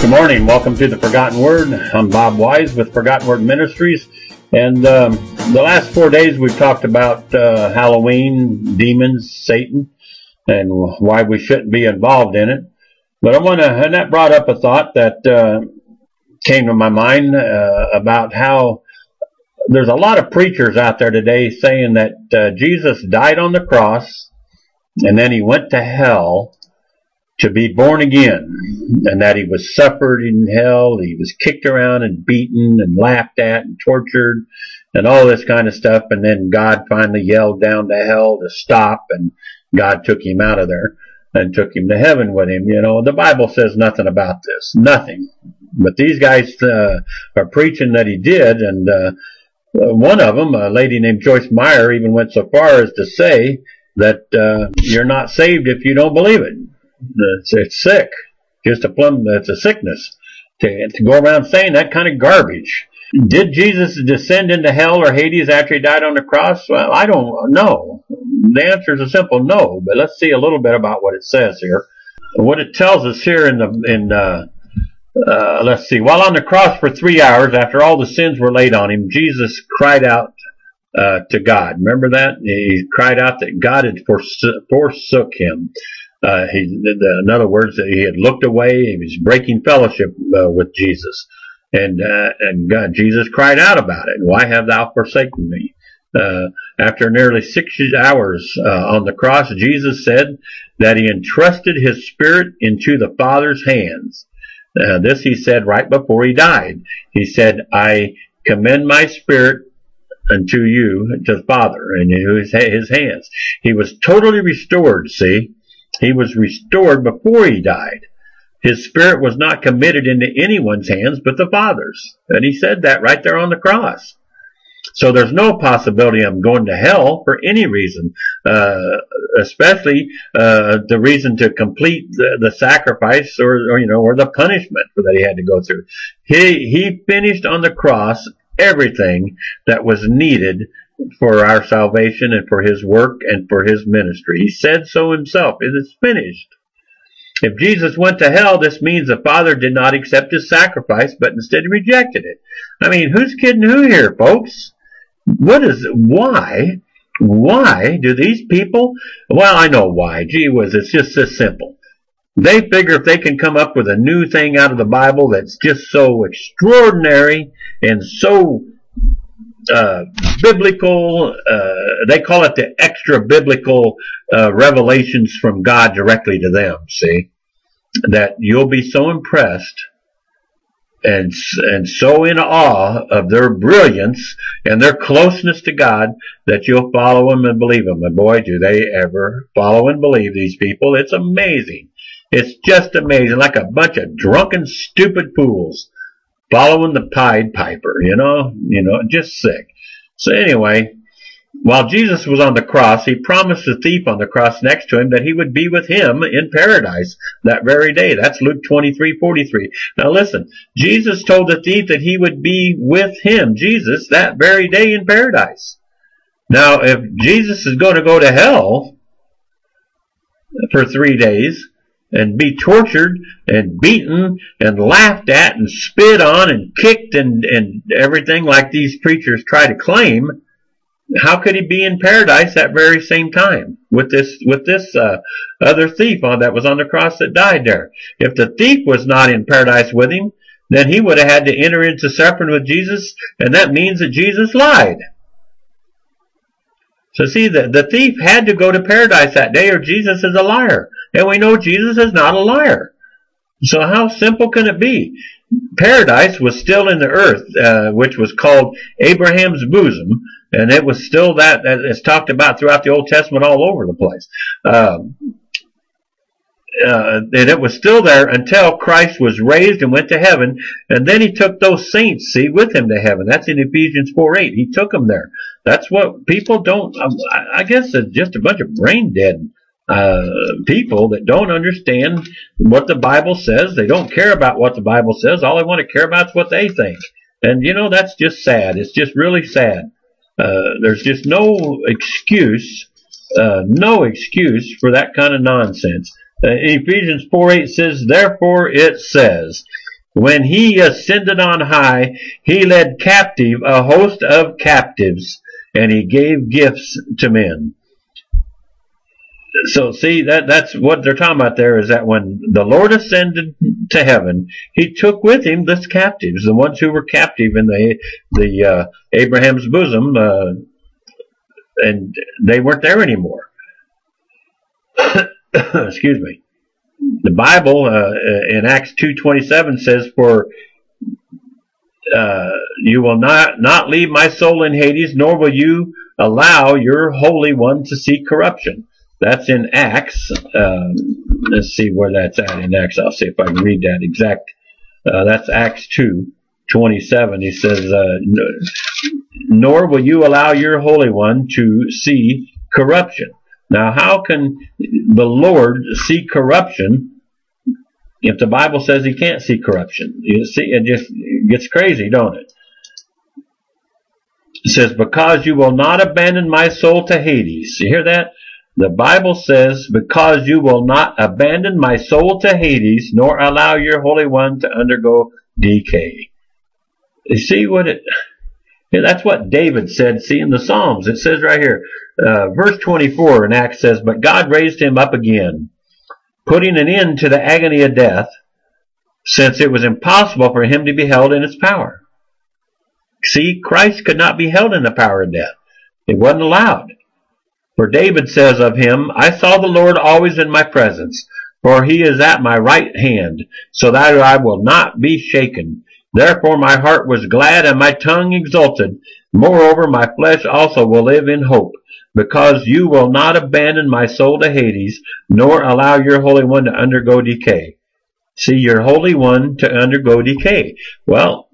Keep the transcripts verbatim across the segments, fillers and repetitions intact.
Good morning. Welcome to the Forgotten Word. I'm Bob Wise with Forgotten Word Ministries. And um, the last four days we've talked about uh, Halloween, demons, Satan, and why we shouldn't be involved in it. But I want to, and that brought up a thought that uh, came to my mind uh, about how there's a lot of preachers out there today saying that uh, Jesus died on the cross and then he went to hell to be born again, and that he was suffered in hell, he was kicked around and beaten and laughed at and tortured and all this kind of stuff, and then God finally yelled down to hell to stop, and God took him out of there and took him to heaven with him. You know, the Bible says nothing about this, nothing. But these guys uh, are preaching that he did, and uh, one of them, a lady named Joyce Meyer, even went so far as to say that uh, you're not saved if you don't believe it. It's, it's sick. Just a plumb, it's a sickness to, to go around saying that kind of garbage. Did Jesus descend into hell or Hades after he died on the cross? Well, I don't know. The answer is a simple no, but let's see a little bit about what it says here. What it tells us here in the, in, uh, uh, let's see, while on the cross for three hours after all the sins were laid on him, Jesus cried out uh, to God. Remember that? He cried out that God had forsook, forsook him. Uh, he, in other words, he had looked away. He was breaking fellowship uh, with Jesus, and uh, and God, Jesus cried out about it. Why have thou forsaken me? Uh, after nearly six hours uh, on the cross, Jesus said that he entrusted his spirit into the Father's hands. Uh, this he said right before he died. He said, "I commend my spirit unto you, to the Father, and into his, his hands." He was totally restored. See. He was restored before he died. His spirit was not committed into anyone's hands but the Father's. And he said that right there on the cross. So there's no possibility of going to hell for any reason, uh, especially uh, the reason to complete the, the sacrifice or, or, you know, or the punishment that he had to go through. He, he finished on the cross everything that was needed for our salvation and for his work and for his ministry. He said so himself. It is finished. If Jesus went to hell, this means the Father did not accept his sacrifice, but instead rejected it. I mean, who's kidding who here, folks? What is, why, why do these people, well, I know why. Gee whiz, it's just this simple. They figure if they can come up with a new thing out of the Bible that's just so extraordinary and so Uh, biblical, uh, they call it the extra biblical uh, revelations from God directly to them, see, that you'll be so impressed and and so in awe of their brilliance and their closeness to God that you'll follow them and believe them. And boy, do they ever follow and believe these people. It's amazing. It's just amazing, like a bunch of drunken, stupid fools following the Pied Piper, you know, you know, just sick. So anyway, while Jesus was on the cross, he promised the thief on the cross next to him that he would be with him in paradise that very day. That's Luke twenty-three forty-three. Now listen, Jesus told the thief that he would be with him, Jesus, that very day in paradise. Now, if Jesus is going to go to hell for three days, and be tortured and beaten and laughed at and spit on and kicked and, and everything like these preachers try to claim, how could he be in paradise that very same time with this with this uh, other thief on that was on the cross that died there? If the thief was not in paradise with him, then he would have had to enter into suffering with Jesus, and that means that Jesus lied. So see, the, the thief had to go to paradise that day or Jesus is a liar. And we know Jesus is not a liar. So how simple can it be? Paradise was still in the earth, uh, which was called Abraham's bosom. And it was still that, it's talked about throughout the Old Testament all over the place. Um, uh, and it was still there until Christ was raised and went to heaven. And then he took those saints, see, with him to heaven. That's in Ephesians four eight. He took them there. That's what people don't, I guess it's just a bunch of brain dead uh, people that don't understand what the Bible says. They don't care about what the Bible says. All they want to care about is what they think. And, you know, that's just sad. It's just really sad. Uh, there's just no excuse, uh, no excuse for that kind of nonsense. Uh, Ephesians four eight says, therefore it says, When he ascended on high, he led captive a host of captives, and he gave gifts to men. So see, that that's what they're talking about there, is that when the Lord ascended to heaven, he took with him the captives, the ones who were captive in the the uh, Abraham's bosom, uh, and they weren't there anymore. Excuse me. The Bible uh, in Acts two twenty-seven says, "For uh, you will not not leave my soul in Hades, nor will you allow your Holy One to see corruption." That's in Acts. Uh, let's see where that's at in Acts. I'll see if I can read that exact. Uh, that's Acts two twenty-seven. He says, uh, "Nor will you allow your Holy One to see corruption." Now, how can the Lord see corruption if the Bible says he can't see corruption? You see, it just gets crazy, don't it? It says, "Because you will not abandon my soul to Hades." You hear that? The Bible says, "Because you will not abandon my soul to Hades, nor allow your Holy One to undergo decay." You see what it... Yeah, that's what David said, see, in the Psalms. It says right here, uh, verse twenty-four in Acts says, "But God raised him up again, putting an end to the agony of death, since it was impossible for him to be held in its power." See, Christ could not be held in the power of death. It wasn't allowed. For David says of him, "I saw the Lord always in my presence, for he is at my right hand, so that I will not be shaken. Therefore my heart was glad and my tongue exulted. Moreover, my flesh also will live in hope, because you will not abandon my soul to Hades, nor allow your Holy One to undergo decay." See, your Holy One to undergo decay. Well,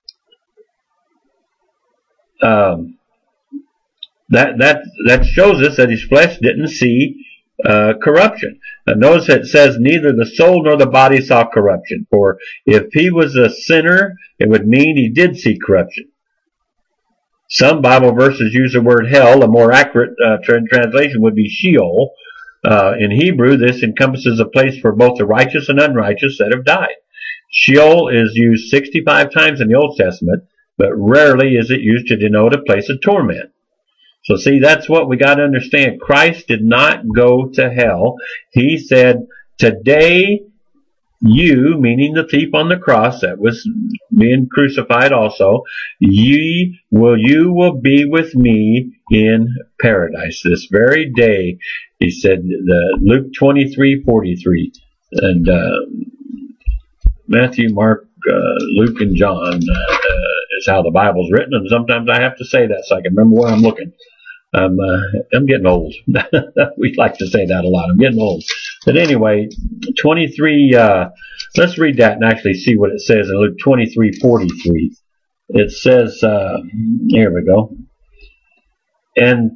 um, that that that shows us that his flesh didn't see uh, corruption. Now notice it says, "Neither the soul nor the body saw corruption." For if he was a sinner, it would mean he did see corruption. Some Bible verses use the word hell. A more accurate uh, tra translation would be Sheol. Uh, in Hebrew, this encompasses a place for both the righteous and unrighteous that have died. Sheol is used sixty-five times in the Old Testament, but rarely is it used to denote a place of torment. So see, that's what we got to understand. Christ did not go to hell. He said, "Today you," meaning the thief on the cross that was being crucified also, "ye will you will be with me in paradise." This very day, he said, the Luke twenty-three forty-three, and uh, Matthew, Mark, uh, Luke, and John uh, is how the Bible's written, and sometimes I have to say that so I can remember where I'm looking. I'm, uh, I'm getting old. We like to say that a lot. I'm getting old. But anyway, twenty-three, uh, let's read that and actually see what it says in Luke twenty-three forty-three. It says, uh, here we go. "And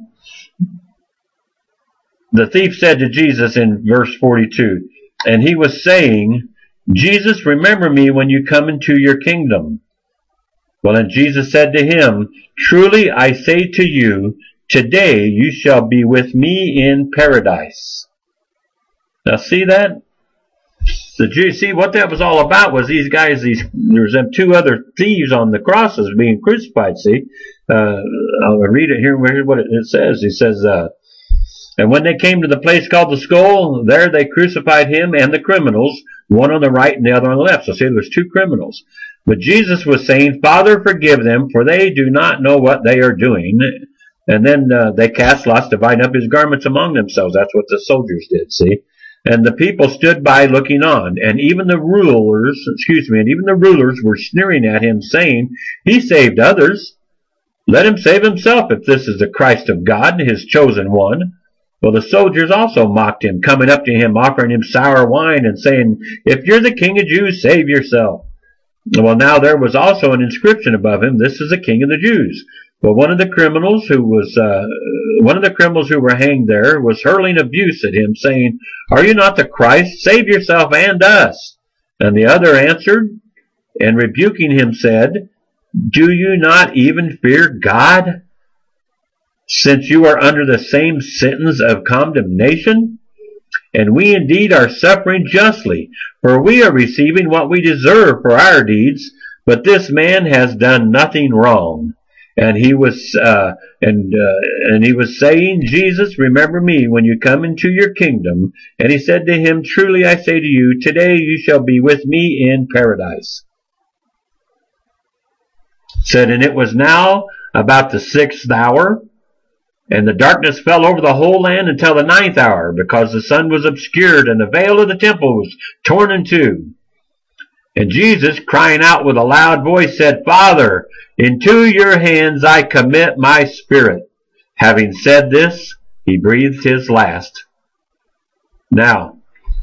the thief said to Jesus," in verse forty-two, "and he was saying, 'Jesus, remember me when you come into your kingdom.' Well, and Jesus said to him, 'Truly I say to you, today you shall be with me in paradise.'" Now see that? The Jews, see what that was all about was these guys, these, there's them two other thieves on the crosses being crucified, see? Uh, I'll read it here, here's what it, it says. It says, uh, "And when they came to the place called the Skull, there they crucified him and the criminals, one on the right and the other on the left." So see, there was two criminals. "But Jesus was saying, 'Father, forgive them, for they do not know what they are doing.' And then uh, they cast lots, dividing up his garments among themselves." That's what the soldiers did, see? "And the people stood by looking on, and even the rulers, excuse me, and even the rulers were sneering at him, saying, 'He saved others. Let him save himself if this is the Christ of God, his chosen one.' Well, the soldiers also mocked him, coming up to him, offering him sour wine, and saying, 'If you're the King of Jews, save yourself.' Well, now there was also an inscription above him, 'This is the King of the Jews.' Well, one of the criminals who was uh, one of the criminals who were hanged there was hurling abuse at him, saying, 'Are you not the Christ? Save yourself and us.' And the other answered, and rebuking him said, 'Do you not even fear God, since you are under the same sentence of condemnation?' and we indeed are suffering justly, for we are receiving what we deserve for our deeds, but this man has done nothing wrong. And he was, uh, and, uh, and he was saying, Jesus, remember me when you come into your kingdom. And he said to him, truly I say to you, today you shall be with me in paradise. Said, and it was now about the sixth hour, and the darkness fell over the whole land until the ninth hour, because the sun was obscured, and the veil of the temple was torn in two. And Jesus, crying out with a loud voice, said, Father, into your hands I commit my spirit. Having said this, he breathed his last. Now,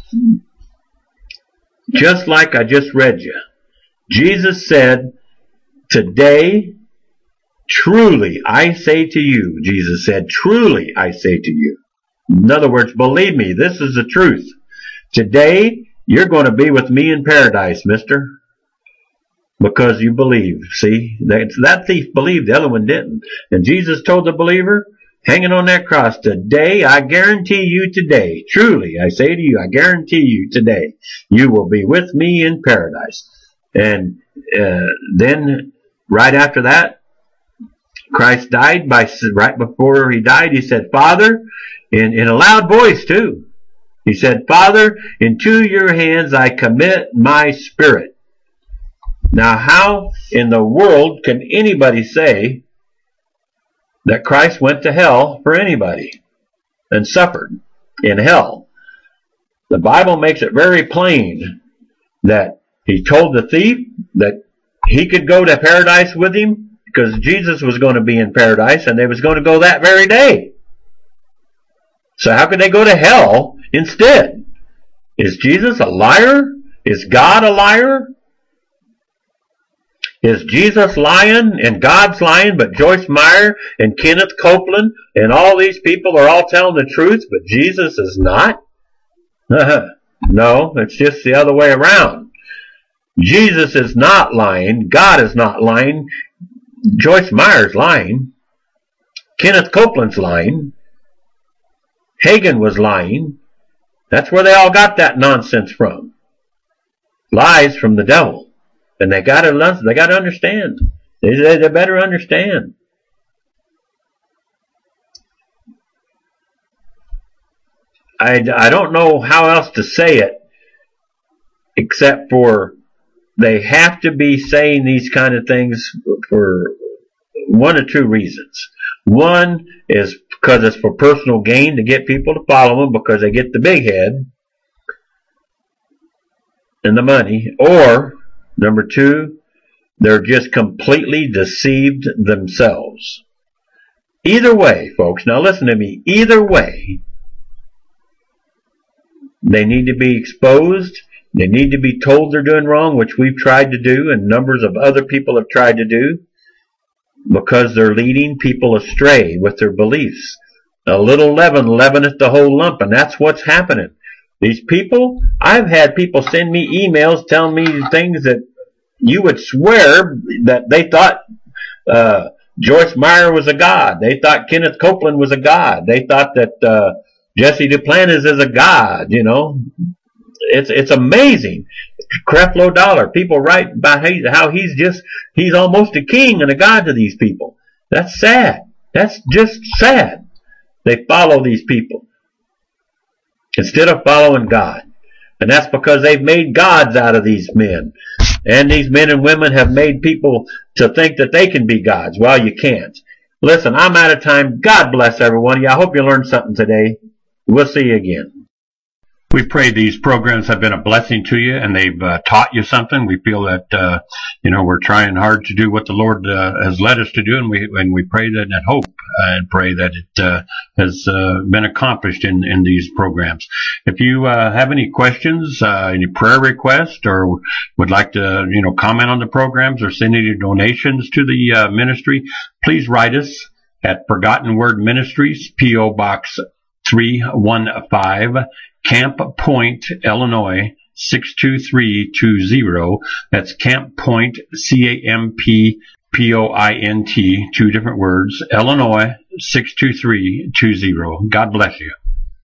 just like I just read you, Jesus said, today, truly I say to you, Jesus said, truly I say to you. In other words, believe me, this is the truth. Today, you're going to be with me in paradise, mister. Because you believe. See, that, that thief believed, the other one didn't. And Jesus told the believer, hanging on that cross, today, I guarantee you today, truly, I say to you, I guarantee you today, you will be with me in paradise. And uh, then, right after that, Christ died. By right before he died, he said, Father, in, in a loud voice too. He said, Father, into your hands I commit my spirit. Now, how in the world can anybody say that Christ went to hell for anybody and suffered in hell? The Bible makes it very plain that he told the thief that he could go to paradise with him because Jesus was going to be in paradise and they was going to go that very day. So how could they go to hell instead? Is Jesus a liar? Is God a liar? Is Jesus lying and God's lying, but Joyce Meyer and Kenneth Copeland and all these people are all telling the truth, but Jesus is not? No, it's just the other way around. Jesus is not lying. God is not lying. Joyce Meyer's lying. Kenneth Copeland's lying. Hagin was lying. That's where they all got that nonsense from. Lies from the devil. And they got to they got to understand. They, they better understand. I, I don't know how else to say it except for they have to be saying these kind of things for one or two reasons. One is because it's for personal gain to get people to follow them because they get the big head and the money. Or, number two, they're just completely deceived themselves. Either way, folks, now listen to me, either way, they need to be exposed. They need to be told they're doing wrong, which we've tried to do and numbers of other people have tried to do, because they're leading people astray with their beliefs. A little leaven leaveneth the whole lump, and that's what's happening. These people, I've had people send me emails telling me things that you would swear that they thought uh, Joyce Meyer was a god. They thought Kenneth Copeland was a god. They thought that uh, Jesse Duplantis is a god, you know. It's it's amazing. Creflo Dollar. People write about how he's just, he's almost a king and a god to these people. That's sad. That's just sad. They follow these people instead of following God. And that's because they've made gods out of these men. And these men and women have made people to think that they can be gods. Well, you can't. Listen, I'm out of time. God bless everyone. I hope you learned something today. We'll see you again. We pray these programs have been a blessing to you and they've uh, taught you something. We feel that, uh, you know, we're trying hard to do what the Lord uh, has led us to do, and we and we pray that and hope uh, and pray that it uh, has uh, been accomplished in, in these programs. If you uh, have any questions, uh, any prayer requests, or would like to, you know, comment on the programs or send any donations to the uh, ministry, please write us at Forgotten Word Ministries, P O Box three one five, Camp Point, Illinois, six two three two zero. That's Camp Point, C A M P P O I N T, two different words, Illinois, six two three two zero. God bless you.